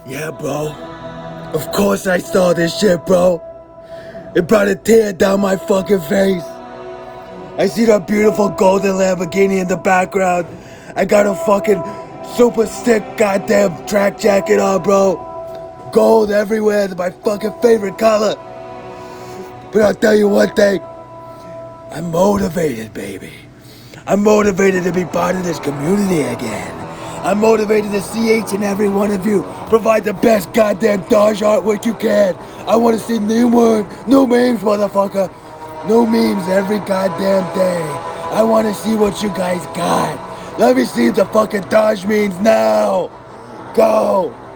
Yeah, bro. Of course I saw this shit, bro. It brought a tear down my fucking face. I see that beautiful golden Lamborghini in the background. I got a fucking super sick goddamn track jacket on, bro. Gold everywhere, my fucking favorite color. But I'll tell you one thing. I'm motivated, baby. I'm motivated to be part of this community again. I'm motivated to see each and every one of you provide the best goddamn Dodge artwork you can. I want to see new memes, motherfucker. New memes every goddamn day. I want to see what you guys got. Let me see the fucking Dodge memes now. Go.